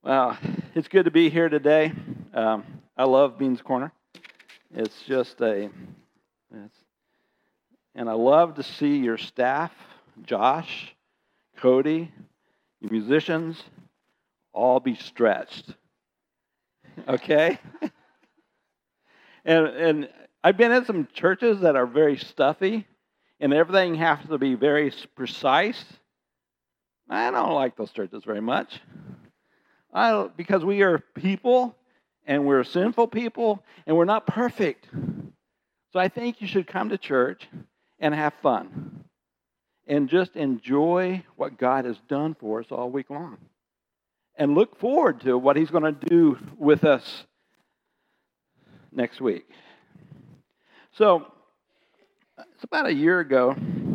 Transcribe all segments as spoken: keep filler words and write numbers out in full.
Well, it's good to be here today. Um, I love Beans Corner. It's just a, it's, and I love to see your staff, Josh, Cody, your musicians, all be stretched. Okay? and and I've been in some churches that are very stuffy, and everything has to be very precise. I don't like those churches very much. I don't, because we are people, and we're sinful people, and we're not perfect. So I think you should come to church and have fun, and just enjoy what God has done for us all week long, and look forward to what He's going to do with us next week. So it's about a year ago,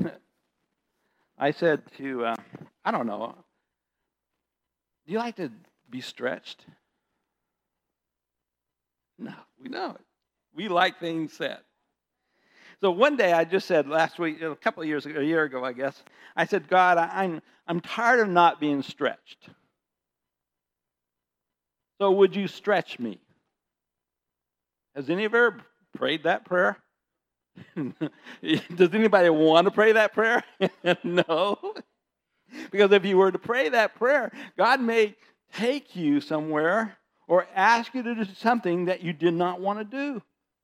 I said to, uh, I don't know, do you like to be stretched? No, we don't. We like things set. So one day I just said last week, a couple of years ago, a year ago, I guess, I said, God, I, I'm I'm tired of not being stretched. So would you stretch me? Has any of you ever prayed that prayer? Does anybody want to pray that prayer? No. Because if you were to pray that prayer, God may take you somewhere or ask you to do something that you did not want to do.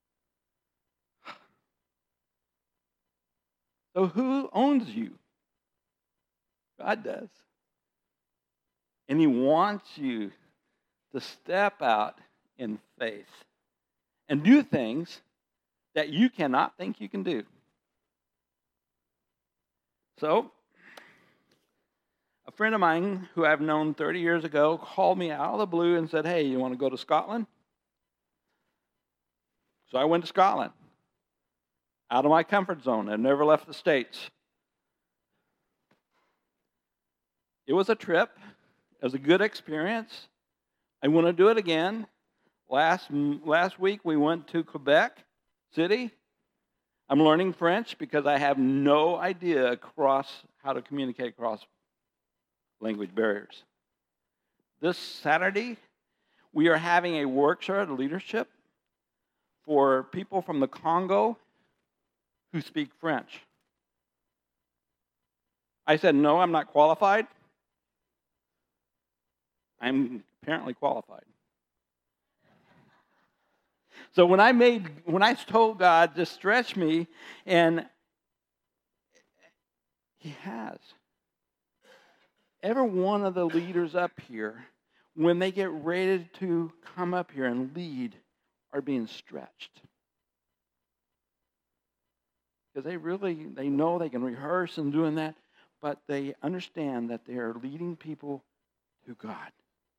So who owns you? God does. And He wants you to step out in faith and do things that you cannot think you can do. So, a friend of mine who I've known thirty years ago called me out of the blue and said, hey, you want to go to Scotland? So I went to Scotland, out of my comfort zone. I've never left the States. It was a trip. It was a good experience. I want to do it again. Last, last week we went to Quebec City. I'm learning French because I have no idea across how to communicate across language barriers. This Saturday, we are having a workshop of leadership for people from the Congo who speak French. I said, no, I'm not qualified. I'm apparently qualified. So when I made, when I told God to stretch me, and He has. Every one of the leaders up here, when they get ready to come up here and lead, are being stretched. Because they really, they know they can rehearse and doing that, but they understand that they are leading people to God.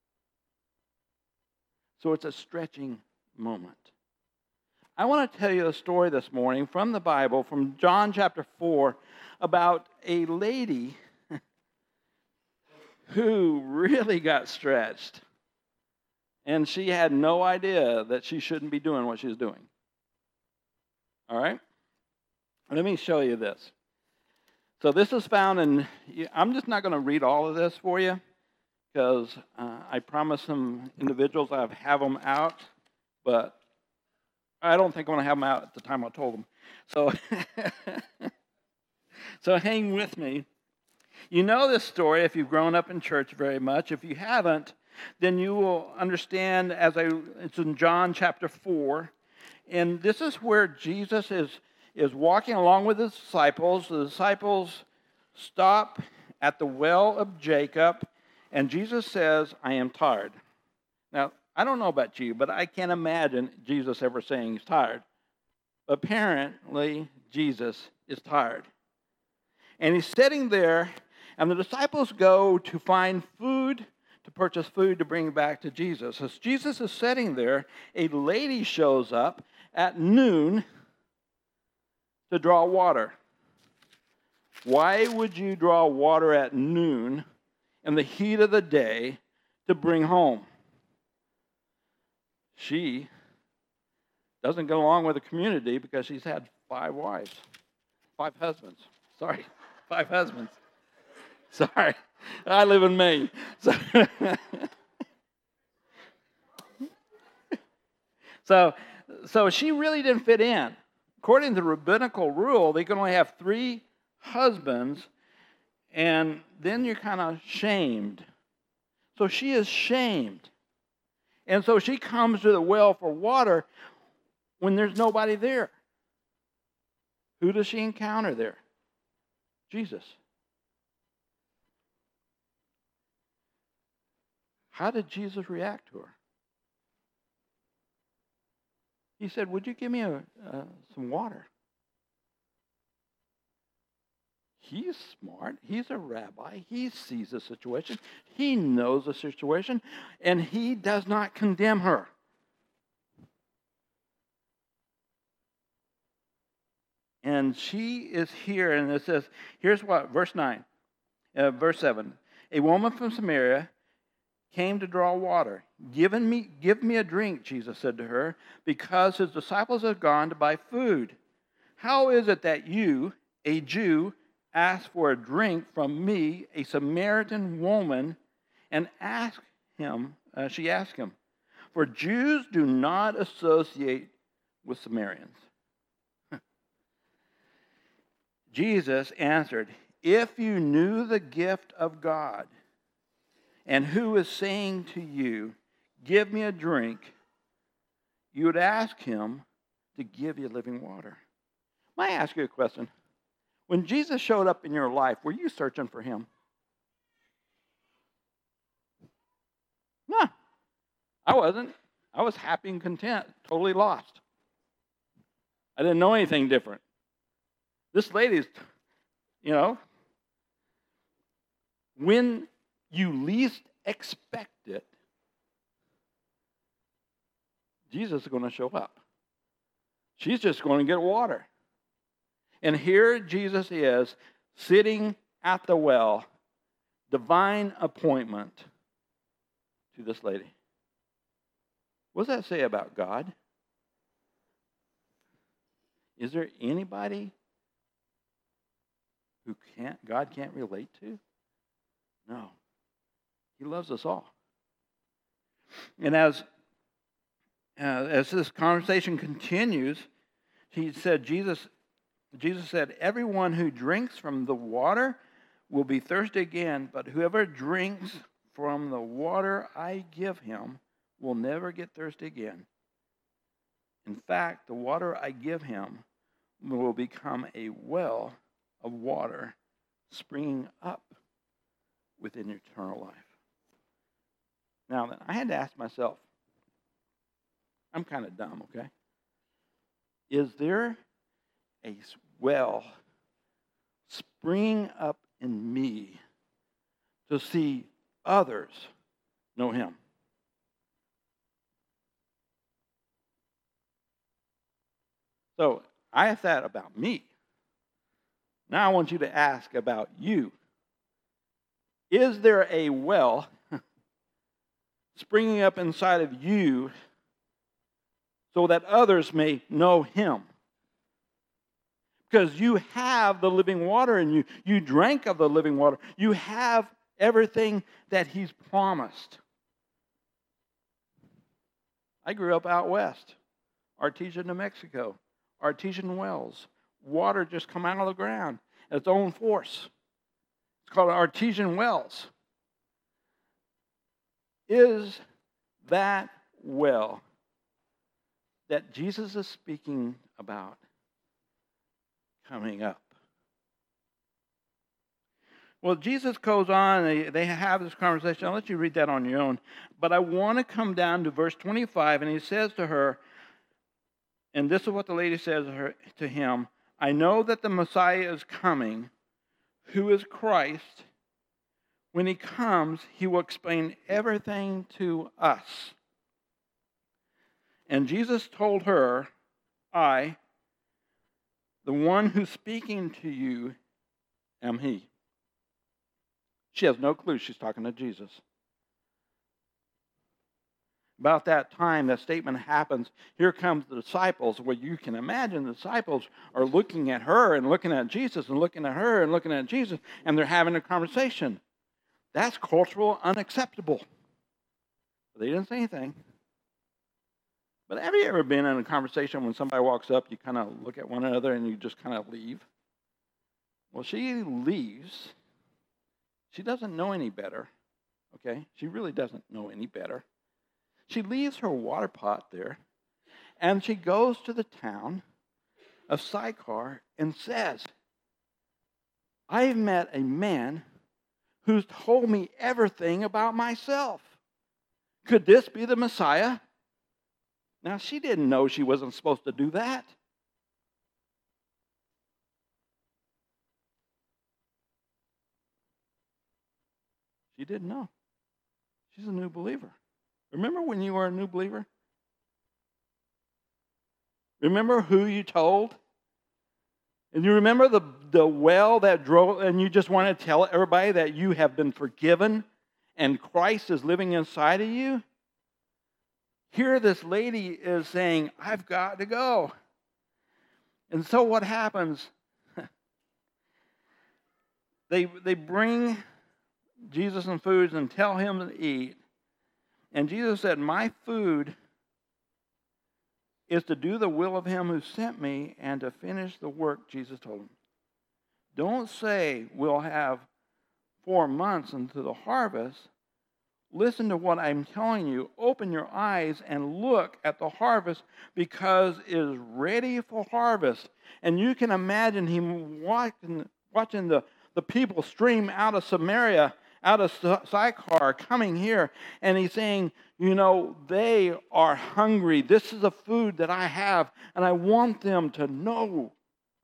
So it's a stretching moment. I want to tell you a story this morning from the Bible, from John chapter four, about a lady who really got stretched. And she had no idea that she shouldn't be doing what she was doing. All right? Let me show you this. So this is found in, I'm just not going to read all of this for you, because uh, I promised some individuals I would have them out, but I don't think I'm going to have them out at the time I told them. So, so hang with me. You know this story if you've grown up in church very much. If you haven't, then you will understand as I, it's in John chapter four. And this is where Jesus is, is walking along with His disciples. The disciples stop at the well of Jacob, and Jesus says, I am tired. Now, I don't know about you, but I can't imagine Jesus ever saying He's tired. Apparently, Jesus is tired. And He's sitting there, and the disciples go to find food, to purchase food to bring back to Jesus. As Jesus is sitting there, a lady shows up at noon to draw water. Why would you draw water at noon in the heat of the day to bring home? She doesn't get along with the community because she's had five wives, five husbands. Sorry, five husbands. Sorry, I live in Maine. So So, so she really didn't fit in. According to the rabbinical rule, they can only have three husbands, and then you're kind of shamed. So she is shamed. And so she comes to the well for water when there's nobody there. Who does she encounter there? Jesus. How did Jesus react to her? He said, would you give me a, uh, some water? He's smart. He's a rabbi. He sees the situation. He knows the situation. And he does not condemn her. And she is here, and it says, here's what, verse nine, uh, verse seven. A woman from Samaria came to draw water. Give me, give me a drink, Jesus said to her, because his disciples have gone to buy food. How is it that you, a Jew, ask for a drink from me, a Samaritan woman, and ask him, uh, she asked him, for Jews do not associate with Samaritans. Jesus answered, if you knew the gift of God, and who is saying to you, give me a drink, you would ask him to give you living water. May I ask you a question? When Jesus showed up in your life, were you searching for him? No, I wasn't. I was happy and content, totally lost. I didn't know anything different. This lady's, you know, when you least expect it, Jesus is going to show up. She's just going to get water. And here Jesus is sitting at the well, divine appointment to this lady. What does that say about God? Is there anybody who can't God can't relate to? No. He loves us all. And as uh, as this conversation continues, he said, Jesus, Jesus said, everyone who drinks from the water will be thirsty again, but whoever drinks from the water I give him will never get thirsty again. In fact, the water I give him will become a well of water springing up within eternal life. Now, then, I had to ask myself, I'm kind of dumb, okay? Is there a well springing up in me to see others know him? So, I asked that about me. Now I want you to ask about you. Is there a well springing up inside of you so that others may know him? Because you have the living water in you. You drank of the living water. You have everything that he's promised. I grew up out west, Artesia, New Mexico, artesian wells. Water just come out of the ground at its own force. It's called artesian wells. Is that well that Jesus is speaking about coming up? Well, Jesus goes on, they, they have this conversation. I'll let you read that on your own. But I want to come down to verse twenty-five, and he says to her, and this is what the lady says to, her, to him, I know that the Messiah is coming, who is Christ. When he comes, he will explain everything to us. And Jesus told her, I, the one who's speaking to you, am he. She has no clue she's talking to Jesus. About that time, that statement happens. Here comes the disciples. Well, you can imagine the disciples are looking at her and looking at Jesus and looking at her and looking at Jesus, and they're having a conversation. That's cultural unacceptable. They didn't say anything. But have you ever been in a conversation when somebody walks up, you kind of look at one another and you just kind of leave? Well, she leaves. She doesn't know any better, okay? She really doesn't know any better. She leaves her water pot there, and she goes to the town of Sychar and says, I've met a man who's told me everything about myself. Could this be the Messiah? Now, she didn't know she wasn't supposed to do that. She didn't know. She's a new believer. Remember when you were a new believer? Remember who you told? And you remember the, the well that drove, and you just want to tell everybody that you have been forgiven and Christ is living inside of you? Here this lady is saying, I've got to go. And so what happens? they, they bring Jesus some foods and tell him to eat. And Jesus said, my food is to do the will of him who sent me and to finish the work, Jesus told him. Don't say we'll have four months into the harvest. Listen to what I'm telling you. Open your eyes and look at the harvest because it is ready for harvest. And you can imagine him watching, watching the, the people stream out of Samaria, out of Sychar, coming here. And he's saying, you know, they are hungry. This is the food that I have, and I want them to know.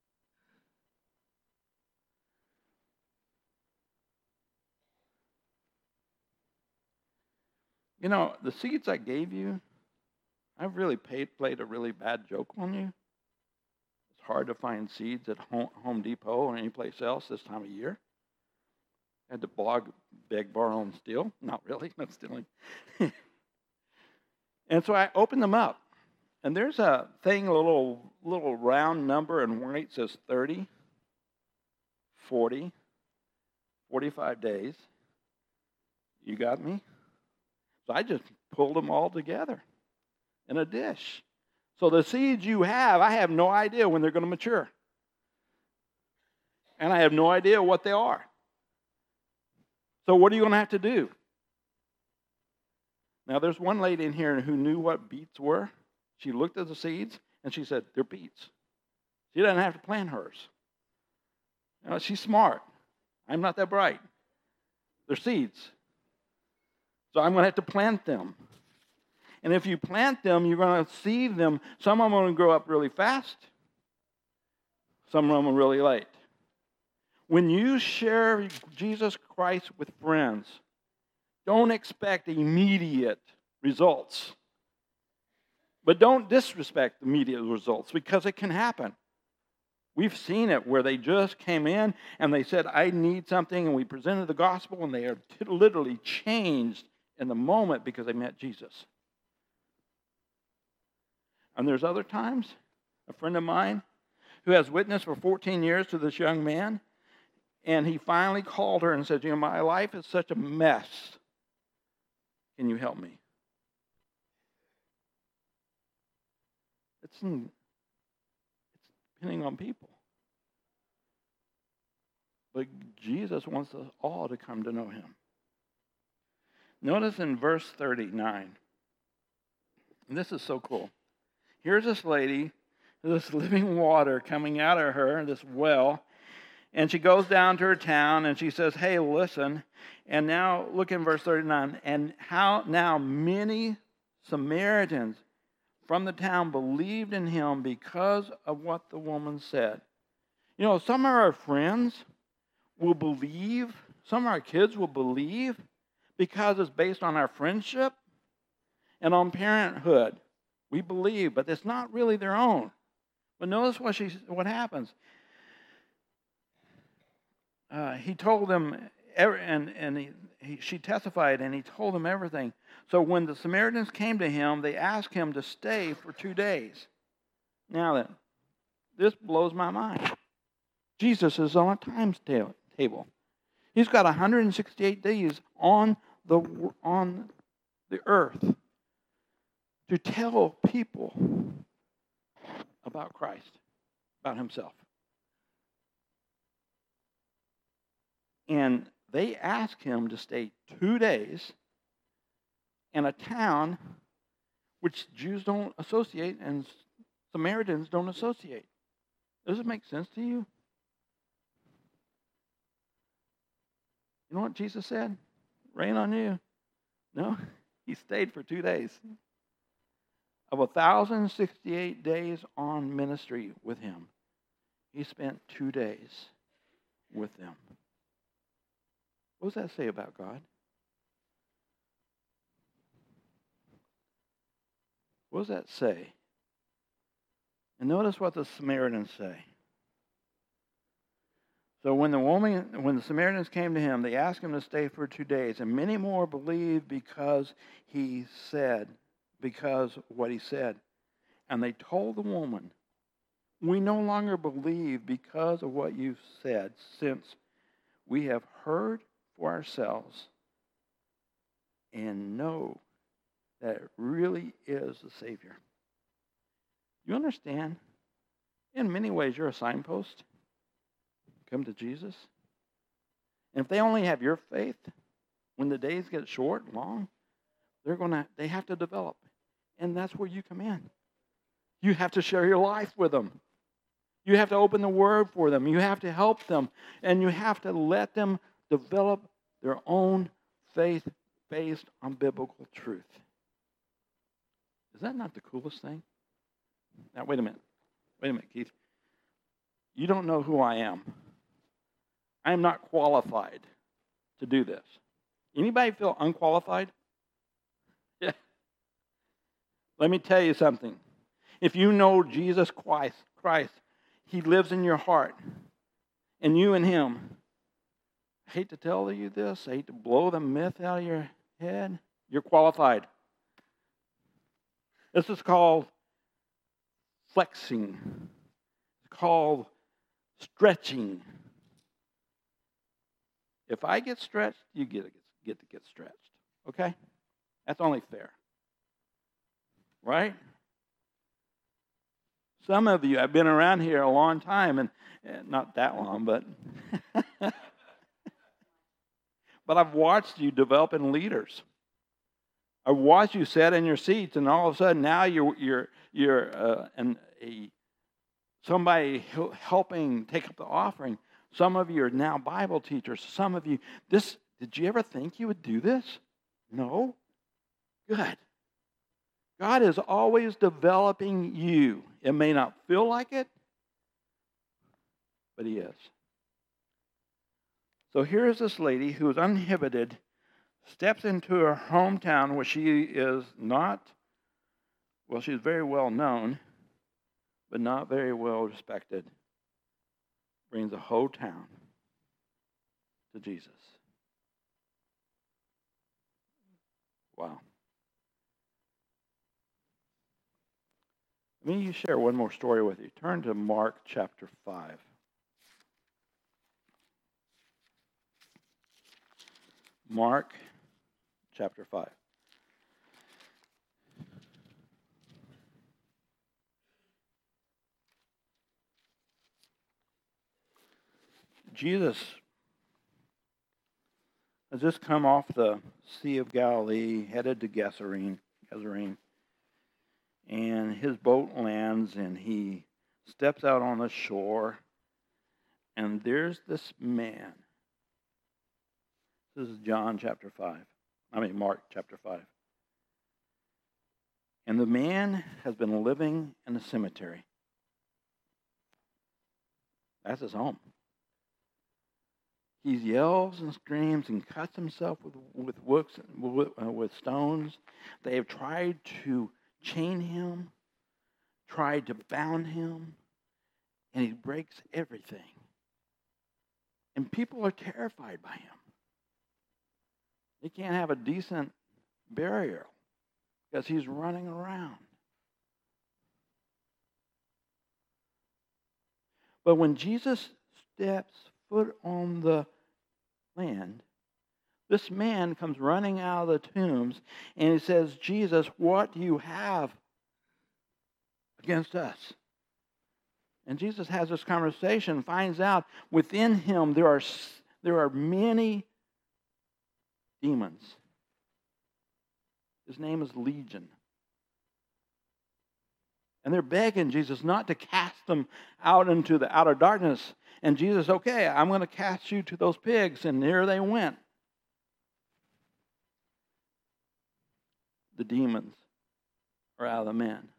You know, the seeds I gave you, I've really paid, played a really bad joke on you. It's hard to find seeds at Home Depot or anyplace else this time of year. I had to blog, beg, borrow, and steal. Not really, not stealing. And so I opened them up. And there's a thing, a little, little round number in white says thirty, forty, forty-five days. You got me? So I just pulled them all together in a dish. So the seeds you have, I have no idea when they're going to mature. And I have no idea what they are. So what are you going to have to do? Now, there's one lady in here who knew what beets were. She looked at the seeds, and she said, they're beets. She doesn't have to plant hers. You know, she's smart. I'm not that bright. They're seeds. So I'm going to have to plant them. And if you plant them, you're going to see them. Some of them are going to grow up really fast. Some of them are really late. When you share Jesus Christ with friends, don't expect immediate results. But don't disrespect immediate results because it can happen. We've seen it where they just came in and they said, I need something, and we presented the gospel, and they are t- literally changed in the moment because they met Jesus. And there's other times, a friend of mine who has witnessed for fourteen years to this young man, and he finally called her and said, you know, my life is such a mess. Can you help me? It's, in, it's depending on people. But Jesus wants us all to come to know him. Notice in verse thirty-nine, and this is so cool. Here's this lady, this living water coming out of her, this well, and she goes down to her town and she says, hey, listen. And now look in verse thirty-nine. And how now many Samaritans from the town believed in him because of what the woman said. You know, some of our friends will believe, some of our kids will believe because it's based on our friendship and on parenthood. We believe, but it's not really their own. But notice what she, what happens. Uh, he told them, and, and he, he, she testified, and he told them everything. So when the Samaritans came to him, they asked him to stay for two days. Now then, this blows my mind. Jesus is on a times table. He's got one hundred sixty-eight days on the on the earth. to tell people about Christ, about himself. And they asked him to stay two days in a town which Jews don't associate and Samaritans don't associate. Does it make sense to you? You know what Jesus said? Rain on you. No, he stayed for two days. Of one thousand sixty-eight days on ministry with him, he spent two days with them. What does that say about God? What does that say? And notice what the Samaritans say. So when the woman, when the Samaritans came to him, they asked him to stay for two days, and many more believed because he said, because what he said. And they told the woman, "We no longer believe because of what you've said, since we have heard for ourselves and know that it really is the Savior." You understand? In many ways, you're a signpost. Come to Jesus. And if they only have your faith, when the days get short and long, they're gonna they have to develop. And that's where you come in. You have to share your life with them. You have to open the Word for them. You have to help them. And you have to let them develop their own faith based on biblical truth. Is that not the coolest thing? Now, wait a minute. Wait a minute, Keith. You don't know who I am. I am not qualified to do this. Anybody feel unqualified? Yeah. Let me tell you something. If you know Jesus Christ, Christ, he lives in your heart, and you and him, I hate to tell you this, I hate to blow the myth out of your head, you're qualified. This is called flexing. It's called stretching. If I get stretched, you get to get to get stretched. Okay? That's only fair. Right? Some of you have been around here a long time, and, and not that long, but but I've watched you develop in leaders. I've watched you sit in your seats, and all of a sudden now you're you're you're uh, an, a somebody helping take up the offering. Some of you are now Bible teachers. Some of you, this, did you ever think you would do this? No? Good. God is always developing you. It may not feel like it, but he is. So here's this lady who is uninhibited, steps into her hometown where she is not, well, she's very well known, but not very well respected. Brings the whole town to Jesus. Wow. Let me share one more story with you. Turn to Mark chapter five. Mark chapter five. Jesus has just come off the Sea of Galilee, headed to Gadarene, Gadarene, and his boat lands, and he steps out on the shore, and there's this man. This is John chapter five. I mean, Mark chapter five. And the man has been living in a cemetery. That's his home. He yells and screams and cuts himself with with, wooks, with, uh, with stones. They have tried to chain him, tried to bound him, and he breaks everything. And people are terrified by him. They can't have a decent burial because he's running around. But when Jesus steps foot on the land, This man comes running out of the tombs, and he says, Jesus, what do you have against us? And Jesus has this conversation, finds out within him there are, there are many demons. His name is Legion. And they're begging Jesus not to cast them out into the outer darkness. And Jesus, okay, I'm going to cast you to those pigs. And there they went. The demons are out of the man.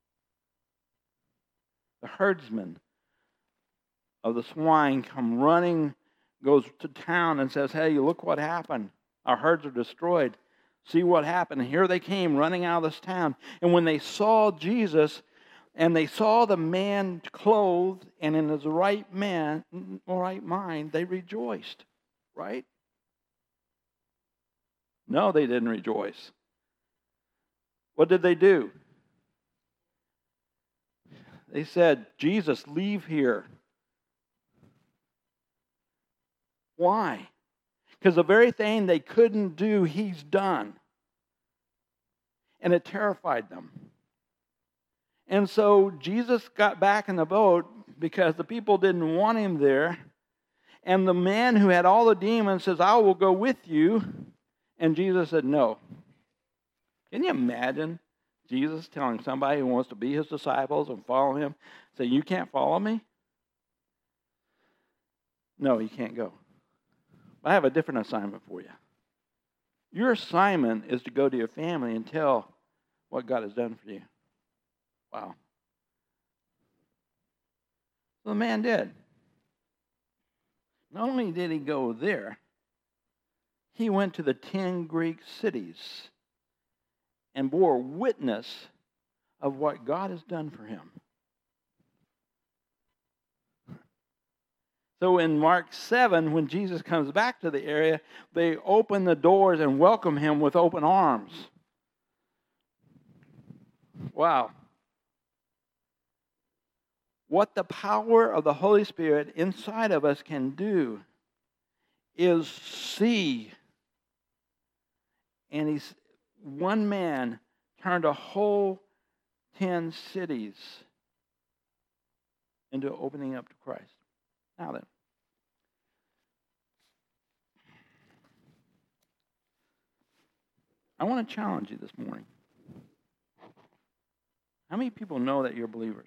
The herdsman of the swine come running, goes to town and says, hey, look what happened. Our herds are destroyed. See what happened. And here they came running out of this town. And when they saw Jesus, and they saw the man clothed and in his right man, right mind, they rejoiced. Right? No, they didn't rejoice. What did they do? They said, Jesus, leave here. Why? Because the very thing they couldn't do, he's done. And it terrified them. And so Jesus got back in the boat because the people didn't want him there. And the man who had all the demons says, I will go with you. And Jesus said, no. Can you imagine Jesus telling somebody who wants to be his disciples and follow him, say, you can't follow me? No, you can't go. I have a different assignment for you. Your assignment is to go to your family and tell what God has done for you. Wow. So the man did. Not only did he go there, he went to the ten Greek cities and bore witness of what God has done for him. So in Mark seven, when Jesus comes back to the area, they open the doors and welcome him with open arms. Wow. What the power of the Holy Spirit inside of us can do is see. And he's one man turned a whole ten cities into opening up to Christ. Now then, I want to challenge you this morning. How many people know that you're believers?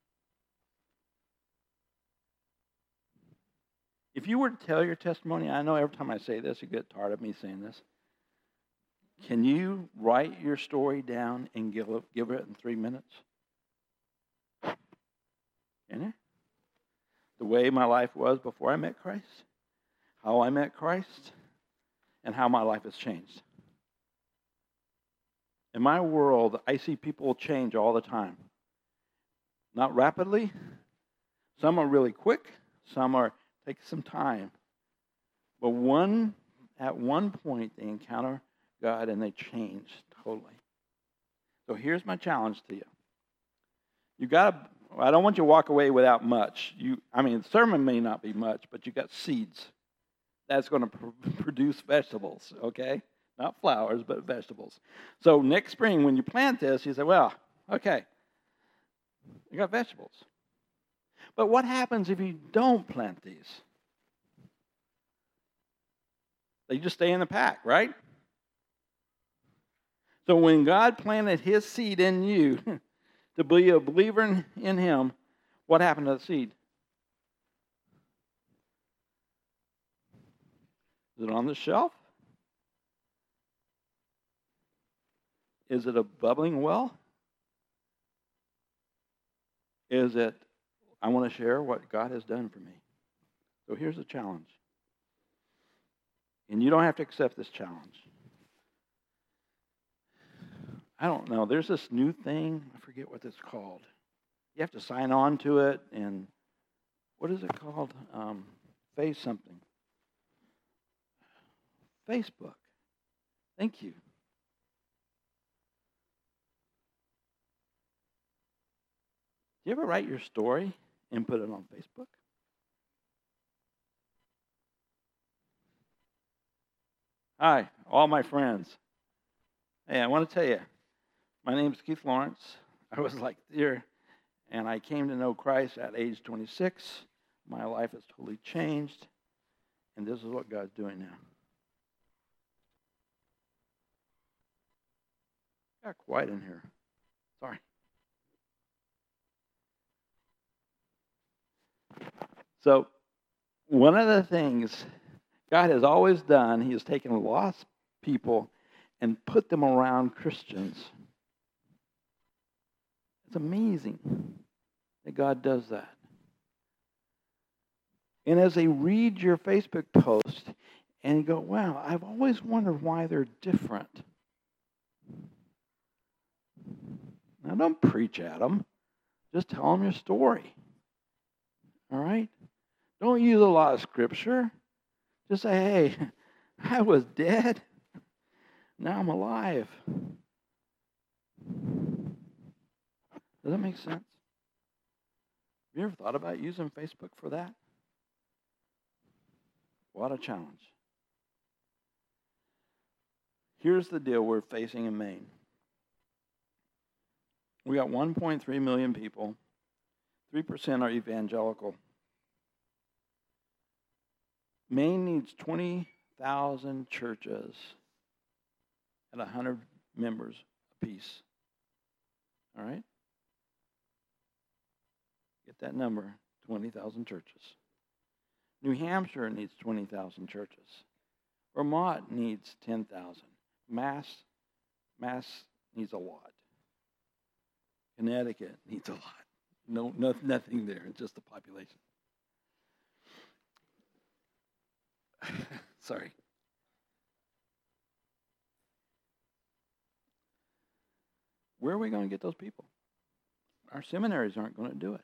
If you were to tell your testimony, I know every time I say this, you get tired of me saying this. Can you write your story down and give it, give it in three minutes? Can you? The way my life was before I met Christ, how I met Christ, and how my life has changed. In my world, I see people change all the time. Not rapidly. Some are really quick. Some are take some time. But one at one point they encounter God and they change totally. So here's my challenge to you. You got to, I don't want you to walk away without much. You, I mean, the sermon may not be much, but you got seeds. That's going to pr- produce vegetables, okay? Not flowers, but vegetables. So next spring, when you plant this, you say, well, okay, you got vegetables. But what happens if you don't plant these? They just stay in the pack, right? So when God planted his seed in you to be a believer in, in him, what happened to the seed? Is it on the shelf? Is it a bubbling well? Is it, I want to share what God has done for me? So here's the challenge. And you don't have to accept this challenge. I don't know. There's this new thing. I forget what it's called. You have to sign on to it. And what is it called? Um, face something. Facebook. Thank you. Do you ever write your story and put it on Facebook? Hi, all my friends. Hey, I want to tell you, my name is Keith Lawrence. I was like deer, and I came to know Christ at age twenty-six. My life has totally changed, and this is what God's doing now. Got quiet in here. Sorry. So, one of the things God has always done, He has taken lost people and put them around Christians. It's amazing that God does that. And as they read your Facebook post and you go, wow, I've always wondered why they're different. Now, don't preach at them. Just tell them your story. All right? Don't use a lot of scripture. Just say, hey, I was dead. Now I'm alive. Does that make sense? Have you ever thought about using Facebook for that? What a challenge. Here's the deal we're facing in Maine. We got one point three million people. three percent are evangelical. Maine needs twenty thousand churches at one hundred members apiece. All right? Get that number, twenty thousand churches. New Hampshire needs twenty thousand churches. Vermont needs ten thousand. Mass, Mass needs a lot. Connecticut needs a lot. No, no, nothing there, just the population. Sorry. Where are we going to get those people? Our seminaries aren't going to do it.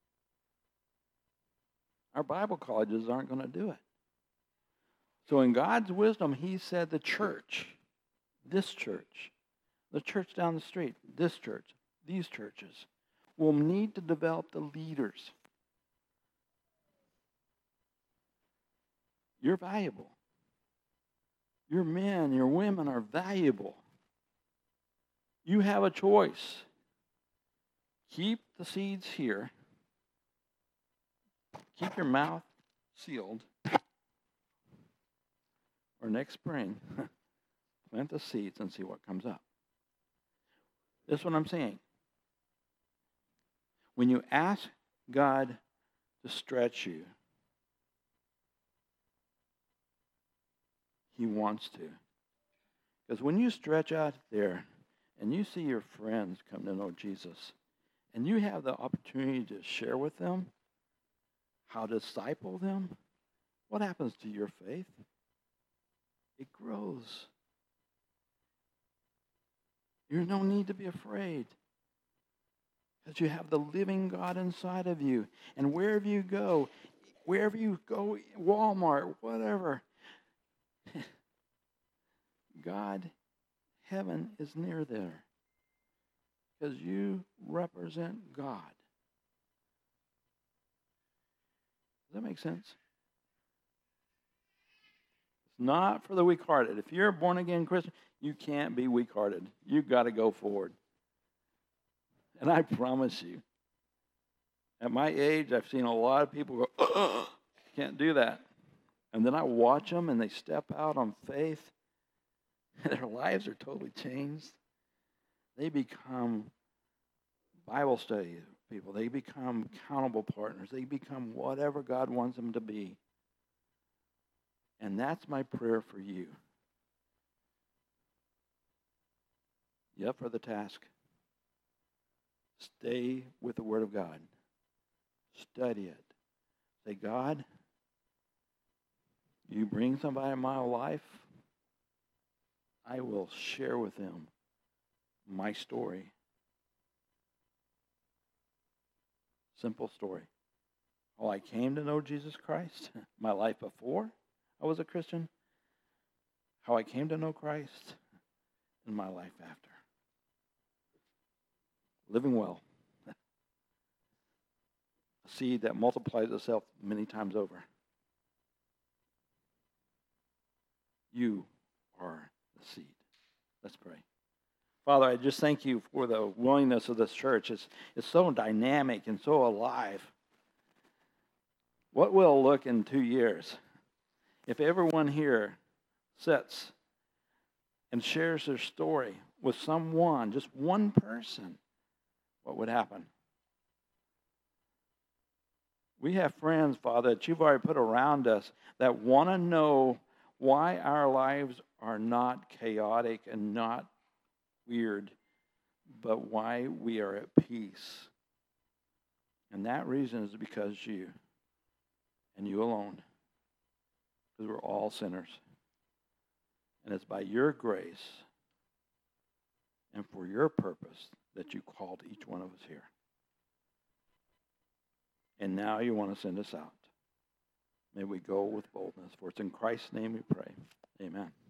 Our Bible colleges aren't going to do it. So in God's wisdom, He said the church, this church, the church down the street, this church, these churches, will need to develop the leaders. You're valuable. Your men, your women are valuable. You have a choice. Keep the seeds here. Keep your mouth sealed. Or next spring, plant the seeds and see what comes up. This is what I'm saying. When you ask God to stretch you, He wants to. Because when you stretch out there and you see your friends come to know Jesus, and you have the opportunity to share with them how to disciple them, what happens to your faith? It grows. There's no need to be afraid. Because you have the living God inside of you. And wherever you go, wherever you go, Walmart, whatever, God, heaven is near there. Because you represent God. Does that make sense? It's not for the weak-hearted. If you're a born-again Christian, you can't be weak-hearted. You've got to go forward. And I promise you, at my age, I've seen a lot of people go, ugh, can't do that. And then I watch them, and they step out on faith, and their lives are totally changed. They become Bible study people. They become accountable partners. They become whatever God wants them to be. And that's my prayer for you. You up for the task? Stay with the Word of God. Study it. Say, God, you bring somebody in my life, I will share with them my story. Simple story. How I came to know Jesus Christ, my life before I was a Christian, how I came to know Christ, and my life after. Living well. A seed that multiplies itself many times over. You are the seed. Let's pray. Father, I just thank you for the willingness of this church. It's, it's so dynamic and so alive. What will it look in two years if everyone here sits and shares their story with someone, just one person? What would happen? We have friends, Father, that you've already put around us that want to know why our lives are not chaotic and not weird, but why we are at peace. And that reason is because you and you alone, because we're all sinners. And it's by your grace and for your purpose that you called each one of us here. And now you want to send us out. May we go with boldness. For it's in Christ's name we pray. Amen.